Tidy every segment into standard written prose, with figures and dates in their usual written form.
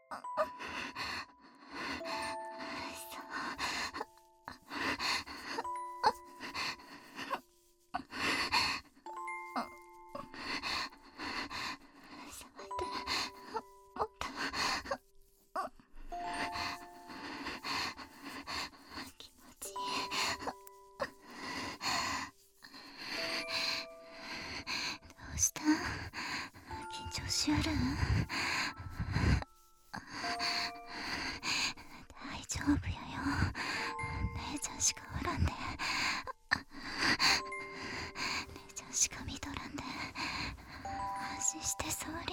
した緊張しよる？大丈夫やよ、姉ちゃんしかおらんで。姉ちゃんしか見とらんで、安心して総理。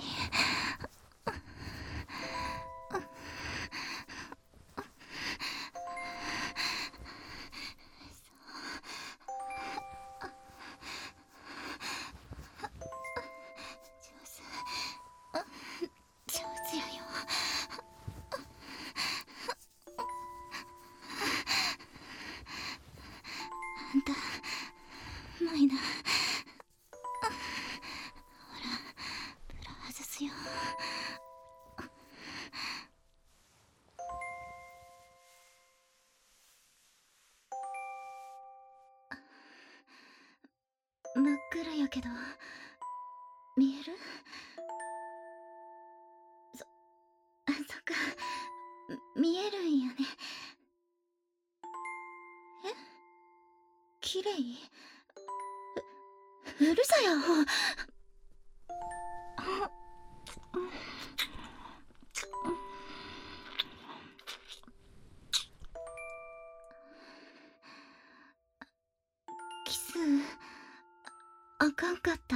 あんたうまいな。ほらブラ外すよ。真っ暗やけど見える？そっか、見えるんやね。え？綺麗？うるさいアホ。キスあかんかった。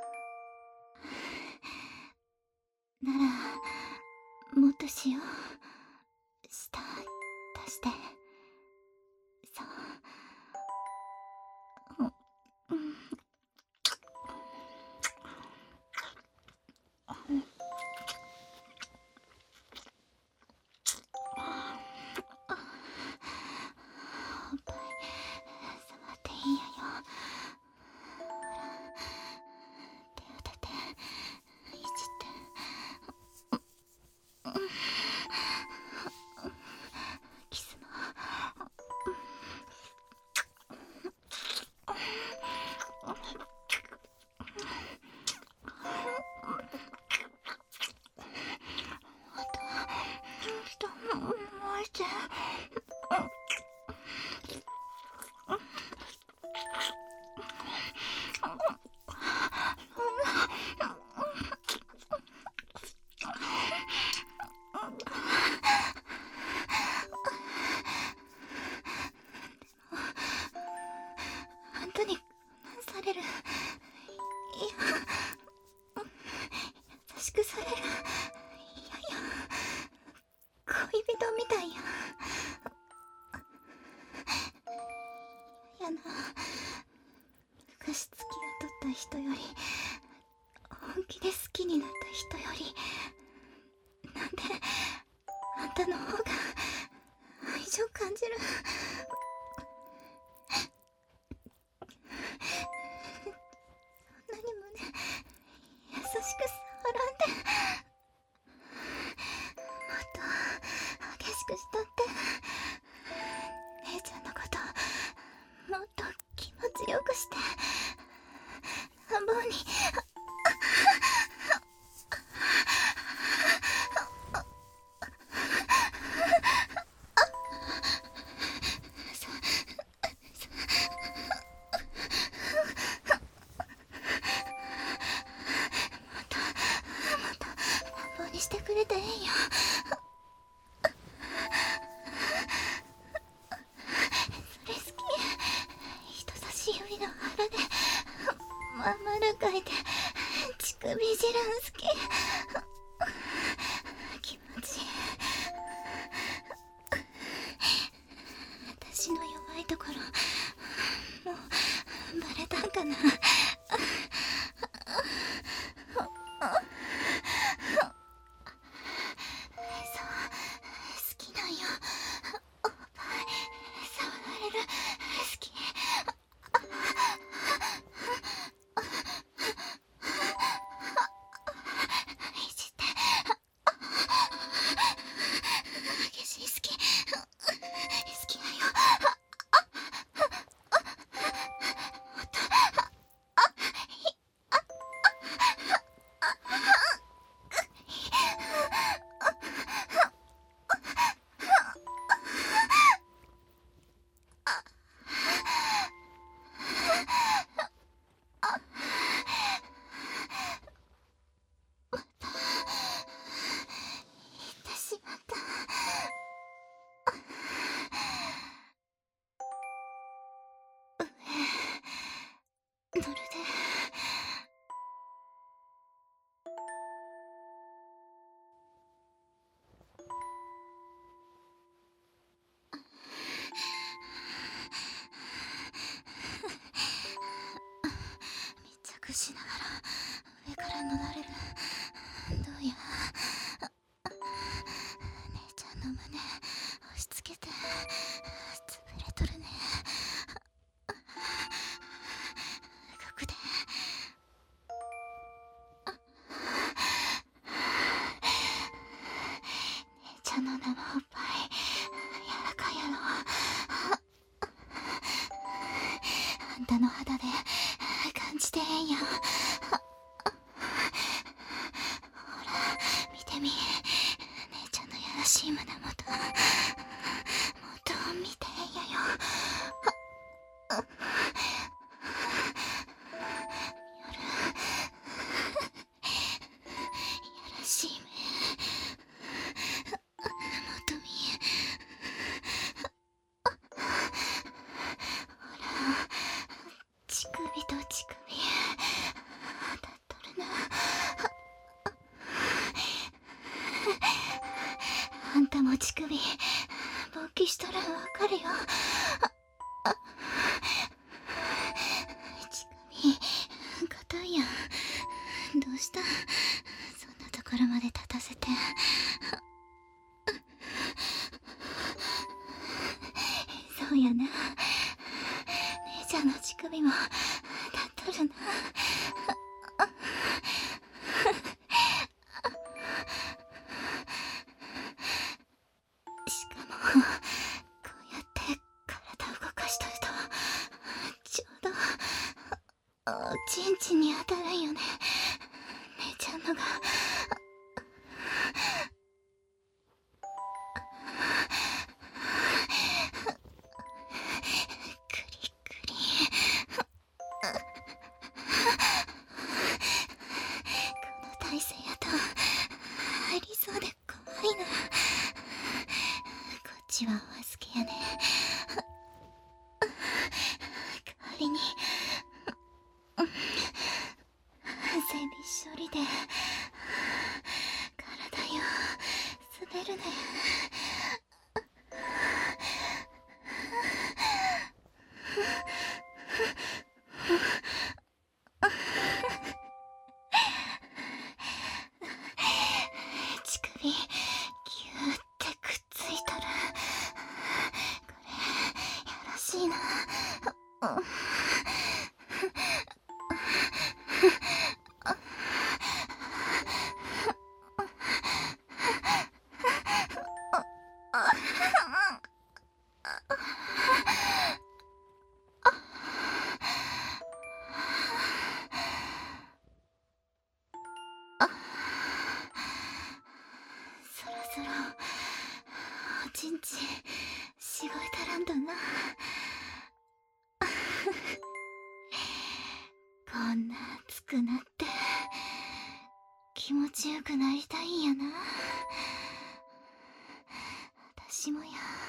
ならもっとしよう。舌出して。そう。おっぱい触っていいんやよ。手を当てていじってキスも。もうして。あんたにされる。いや、優しくされる。いやいや、恋人みたいや。やな。昔付き合っとった人より本気で好きになった人より、なんであんたの方が愛情感じる。何もね、優しく触らんで。もっと激しくしたって。姉ちゃんのこともっと気持ちよくして。乱暴に。してくれてええんよ。それ好き。人差し指の腹でまん丸描いて乳首汁ん好き。気持ちいい。私の弱いところもうバレたんかな。 ゃんの生おっぱい柔らかいやろ。あんたの肌で感じてえんや。ほら見てみ、姉ちゃんのやらしい胸元もっと見てえんやよ。夜やらしい目もっと見え。ほら乳首と乳首当たっとるな。あんたも乳首勃起しとるんわかるよ。乳首硬いやん。どうした、そんなところまで立たせて。そうやな、姉ちゃんの乳首も立っとるな。しかもこうやって体動かしとるとちょうどおちんちんに当たるんよね、姉ちゃんのが。クリクリ。この体勢やと入りそうで怖いな。こっちはお預けやね。代わりに汗びっしょりで体よ滑るね。乳首ギューってくっついとる。これやらしいな。そろそろおちんちんしごいたらんだな。こんな熱くなって気持ちよくなりたいんやな。私もや。